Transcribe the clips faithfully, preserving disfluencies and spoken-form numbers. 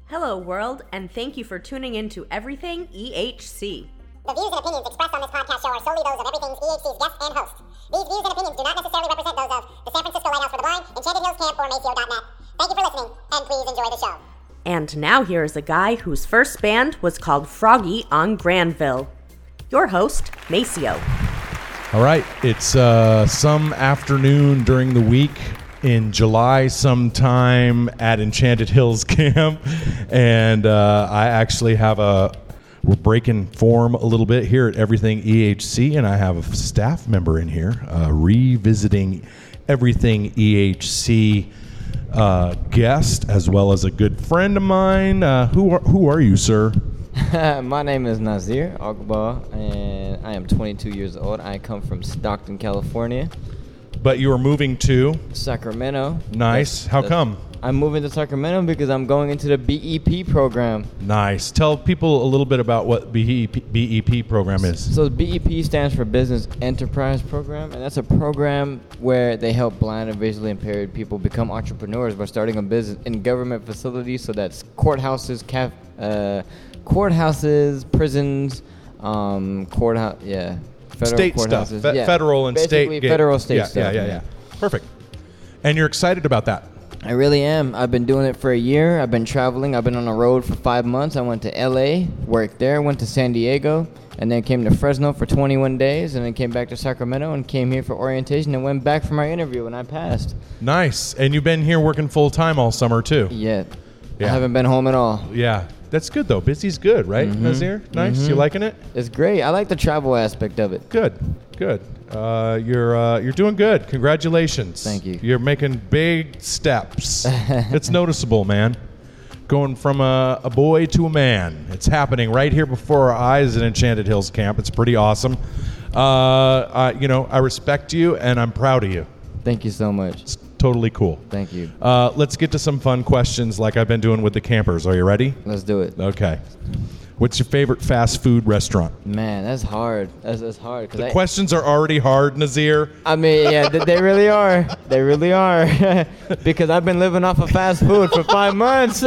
Hello, world, and thank you for tuning in to Everything E H C. The views and opinions expressed on this podcast show are solely those of Everything's E H C's guests and hosts. These views and opinions do not necessarily represent those of the San Francisco Lighthouse for the Blind, Enchanted Hills Camp, or Maceo dot net. Thank you for listening, and please enjoy the show. And now here is a guy whose first band was called Froggy on Granville. Your host, Maceo. All right, it's uh, some afternoon during the week in July sometime at Enchanted Hills Camp, and uh, I actually have a, we're breaking form a little bit here at Everything E H C, and I have a staff member in here uh, revisiting Everything E H C uh, guest, as well as a good friend of mine. Uh, who are, who are you, sir? My name is Nazir Agba, and I am twenty-two years old. I come from Stockton, California. But you are moving to Sacramento. Nice. That's, How that's, come? I'm moving to Sacramento because I'm going into the B E P program. Nice. Tell people a little bit about what B E P, B E P program is. So B E P stands for Business Enterprise Program, and that's a program where they help blind and visually impaired people become entrepreneurs by starting a business in government facilities. So that's courthouses, caf- uh, courthouses, prisons, um, courthouse, yeah. Federal State stuff, Fe- yeah. federal and Basically state. federal, state yeah, stuff. Yeah, yeah, yeah. Perfect. And you're excited about that? I really am. I've been doing it for a year. I've been traveling. I've been on the road for five months. I went to L A, worked there, went to San Diego, and then came to Fresno for twenty-one days, and then came back to Sacramento and came here for orientation and went back for my interview, and I passed. Nice. And you've been here working full time all summer too? Yeah. Yeah. I haven't been home at all. Yeah. That's good though. Busy's good, right, Mm-hmm. Nazir? Nice. Mm-hmm. You liking it? It's great. I like the travel aspect of it. Good. Good. Uh, you're uh, you're doing good. Congratulations. Thank you. You're making big steps. It's noticeable, man. Going from a, a boy to a man. It's happening right here before our eyes at Enchanted Hills Camp. It's pretty awesome. Uh, I, you know, I respect you, and I'm proud of you. Thank you so much. It's totally cool. Thank you. Uh, let's get to some fun questions like I've been doing with the campers. Are you ready? Let's do it. Okay. What's your favorite fast food restaurant? Man, that's hard. That's, that's hard. 'cause The I, questions are already hard, Nazir. I mean, yeah, they, they really are. They really are. Because I've been living off of fast food for five months.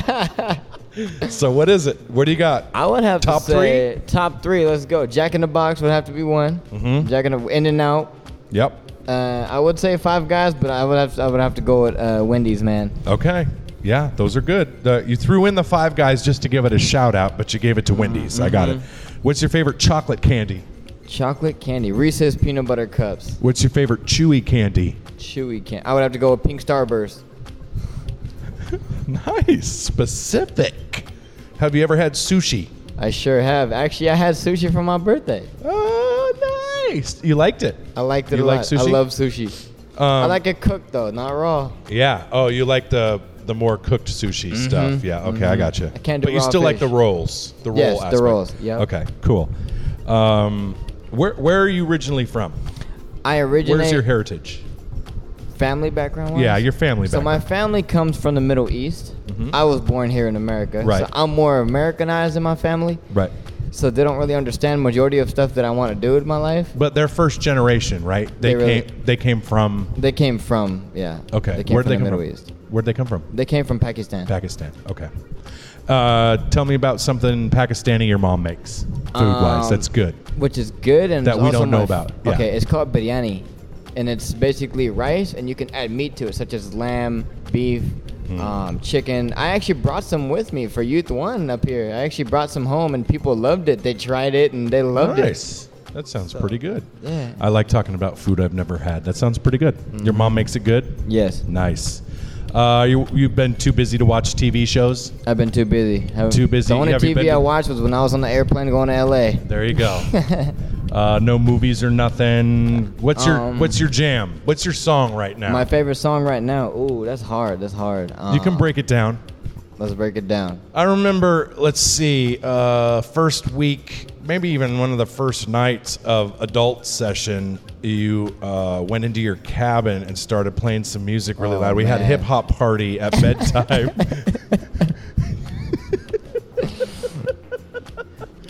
So what is it? What do you got? I would have Top to say top three. Let's go. Jack in the Box would have to be one. Mhm. Jack in the In and Out. Yep. Uh, I would say Five Guys, but I would have to, I would have to go with uh, Wendy's, man. Okay. Yeah, those are good. Uh, you threw in the Five Guys just to give it a shout out, but you gave it to Wendy's. I got it. What's your favorite chocolate candy? Chocolate candy. Reese's Peanut Butter Cups. What's your favorite chewy candy? Chewy candy. I would have to go with Pink Starburst. Nice. Specific. Have you ever had sushi? I sure have. Actually, I had sushi for my birthday. Oh, nice. You liked it? I liked it You a like lot. sushi? I love sushi. Um, I like it cooked though, not raw. Yeah. Oh, you like the the more cooked sushi stuff. Yeah. Okay, I got you. I can't do But you raw still like fish. the rolls. The roll Yes, the aspect. rolls, yep. Okay. Cool. Um, where where are you originally from? I originate Where's your heritage? family background. Yeah, your family So my background. family comes from the Middle East. I was born here in America. Right. So I'm more Americanized in my family. Right. So they don't really understand majority of stuff that I want to do with my life. But they're first generation, right? They, They really- came. They came from. They came from yeah. Okay. They came Where'd from they the come Middle from? East. Where'd they come from? They came from Pakistan. Pakistan. Okay. Uh, tell me about something Pakistani your mom makes, food wise. Um, That's good. Which is good and That it's we also don't know my- about, yeah. Okay, it's called biryani, and it's basically rice, and you can add meat to it, such as lamb, beef, Mm. um, chicken. I actually brought some with me for Youth One up here. I actually brought some home, and people loved it. They tried it, and they loved Nice. That sounds pretty good. Yeah. I like talking about food I've never had. That sounds pretty good. Your mom makes it good? it. Yes, Nice. Uh, you, you've been too busy to watch T V shows? I've been too busy. Haven't- Too busy? The only Have you T V been I to- watched was when I was on the airplane going to L A. There you go. uh, no movies or nothing. What's your Um, What's your jam? What's your song right now? My favorite song right now. Ooh, that's hard. That's hard. you can Um, break it down. Let's break it down. I remember, let's see, uh, first week, maybe even one of the first nights of adult session, you uh, went into your cabin and started playing some music really Oh, loud. We had a man. hip hop party at bedtime.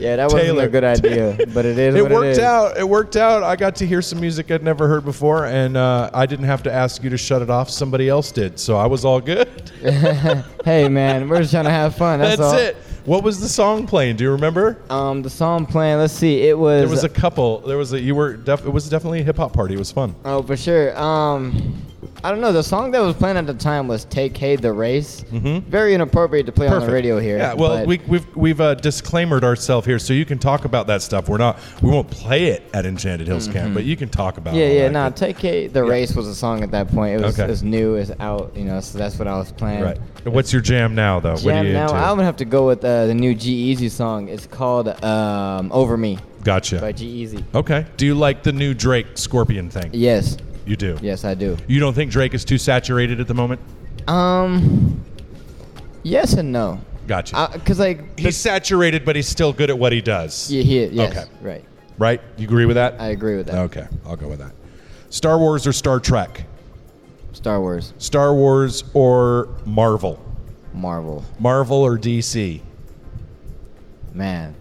Yeah, that wasn't Taylor. a good idea, but it is It what worked it is. out. It worked out. I got to hear some music I'd never heard before, and uh, I didn't have to ask you to shut it off. Somebody else did, so I was all good. Hey, man, we're just trying to have fun. That's, That's all. it. What was the song playing? Do you remember? Um, the song playing. Let's see. It was. There was a couple. There was a. You were. Def, it was definitely a hip hop party. It was fun. Oh, for sure. Um, I don't know. The song that was playing at the time was "Take Hey the Race." Mm-hmm. Very inappropriate to play on the radio here. Yeah. Well, but- we, we've we've uh, disclaimered ourselves here, so you can talk about that stuff. We're not. We won't play it at Enchanted Hills Camp, but you can talk about. Yeah, all yeah. that. Nah, "Take Hey the Race" was a song at that point. It was, Okay. it was new. It's out. You know, so that's what I was playing. Right. And what's your jam now, though? what are Jam you now. into? I'm gonna have to go with uh, the new G-Eazy song. It's called um, "Over Me" Gotcha. by G-Eazy. Okay. Do you like the new Drake Scorpion thing? Yes, You do. yes, I do. You don't think Drake is too saturated at the moment? Um, yes and no. Gotcha. Because like he's saturated, but he's still good at what he does. yeah, he yes, Okay. right. Right? You agree with that? I agree with that. Okay, I'll go with that. Star Wars or Star Trek? Star Wars, Star Wars or Marvel? Marvel, Marvel or D C? man.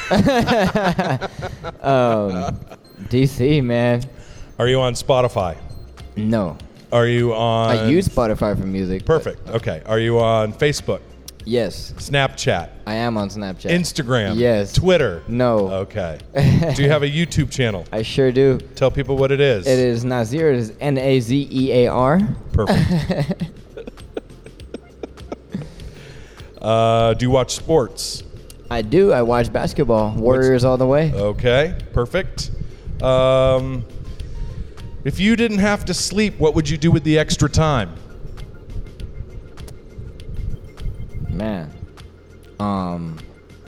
um, D C, man. Are you on Spotify? No, Are you on? I use Spotify for music. but- Perfect. Okay. Are you on Facebook, Yes, Snapchat, I am on Snapchat. Instagram? Yes. Twitter? No. Okay. Do you have a YouTube channel? I sure do. Tell people what it is. It is Nazir. It is N A Z E A R. Perfect. uh, do you watch sports? I do. I watch basketball. Warriors all the way. Okay, perfect. Um, if you didn't have to sleep, what would you do with the extra time? Man. Um.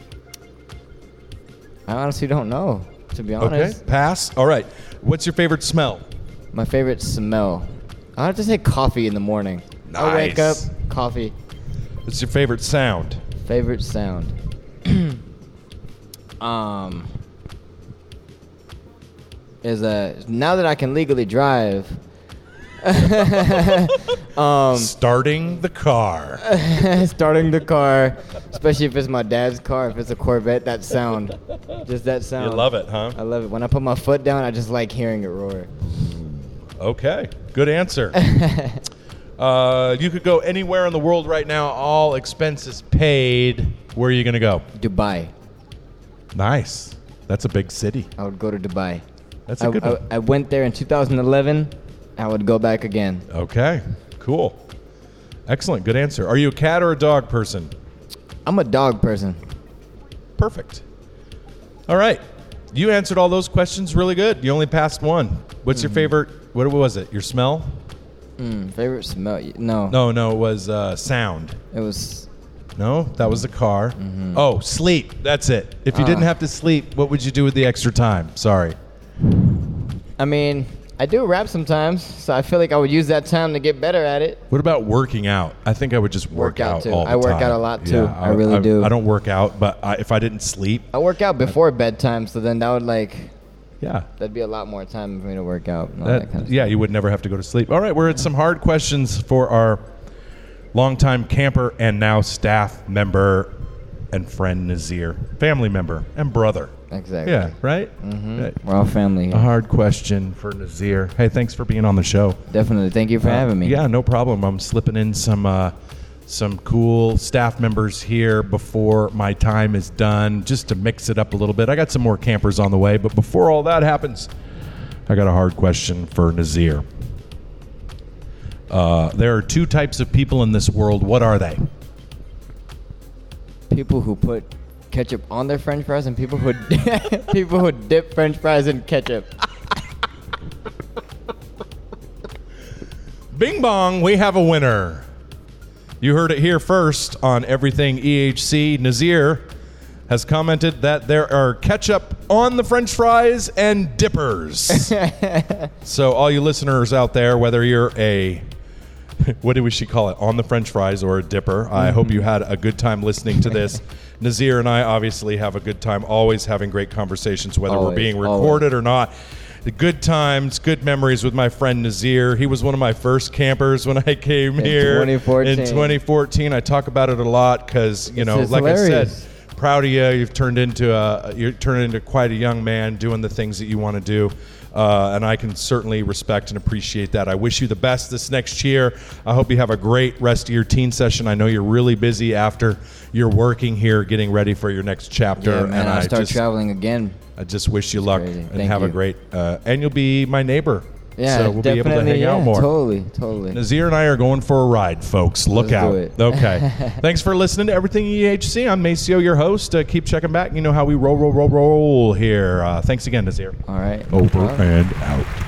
I honestly don't know, to be honest. Okay, pass. All right. What's your favorite smell? My favorite smell. I have to say coffee in the morning. I wake up, Nice. coffee. What's your favorite sound? Favorite sound. um. Is a now that I can legally drive. um, Starting the car. starting the car, especially if it's my dad's car. If it's a Corvette, that sound, just that You sound. love it, huh? I love it. When I put my foot down, I just like hearing it roar. Okay, good answer. uh, you could go anywhere in the world right now, all expenses paid. Where are you going to go? Dubai. Nice. That's a big city. I would go to Dubai. That's a I, good I, one. I went there in two thousand eleven. I would go back again. Okay, cool. Excellent, good answer. Are you a cat or a dog person? I'm a dog person. Perfect. All right. You answered all those questions really good. You only passed one. What's your favorite, what was it, your smell? Mm, favorite smell? No. No, no, it was uh, sound. It was. No, that was the car. Oh, sleep. That's it. If you didn't Ah. have to sleep, what would you do with the extra time? Sorry. I mean, I do rap sometimes, so I feel like I would use that time to get better at it. What about working out? I think I would just work, Work out, out too. all the I work time. out a lot, too. Yeah, I really do. I don't work out, but I, if I didn't sleep, I work out before bedtime, so then that would like yeah. that'd be a lot more time for me to work out. And all That, that kind of yeah, you would never have to go to sleep. All right, we're at some hard questions for our longtime camper and now staff member and friend Nazir, family member and brother. stuff. Exactly. Yeah, right? hmm Right. We're all family here. A hard question for Nazir. Hey, thanks for being on the show. Definitely. Thank you for Uh, having me. Yeah, no problem. I'm slipping in some uh, some cool staff members here before my time is done, just to mix it up a little bit. I got some more campers on the way, but before all that happens, I got a hard question for Nazir. Uh, there are two types of people in this world. What are they? People who put ketchup on their French fries and people who people who dip French fries in ketchup. Bing bong, we have a winner. You heard it here first on Everything E H C. Nazir has commented that there are ketchup on the French fries and dippers. So all you listeners out there, whether you're a, what do we should call it, on the French fries or a dipper, Mm-hmm. I hope you had a good time listening to this. Nazir and I obviously have a good time always having great conversations, whether we're Always, being always. recorded or not. The good times, good memories with my friend Nazir. He was one of my first campers when I came In here twenty fourteen. in twenty fourteen. I talk about it a lot because, you It's know, just like I hilarious. said, proud of you. You've turned into a you're turning into quite a young man, doing the things that you want to do, uh, and I can certainly respect and appreciate that. I wish you the best this next year. I hope you have a great rest of your teen session. I know you're really busy after you're working here, getting ready for your next chapter. Yeah, man, and I'll I start just, traveling again. I just wish you luck crazy. and Thank have you. a great. Uh, and you'll be my neighbor. Yeah, so we'll be able to definitely, hang yeah, out more. Totally, totally. Nazir and I are going for a ride, folks. Look Let's out. do it. Okay. Thanks for listening to Everything E H C. I'm Maceo, your host. Uh, keep checking back. You know how we roll, roll, roll, roll here. Uh, thanks again, Nazir. All right. no Over problem. and out.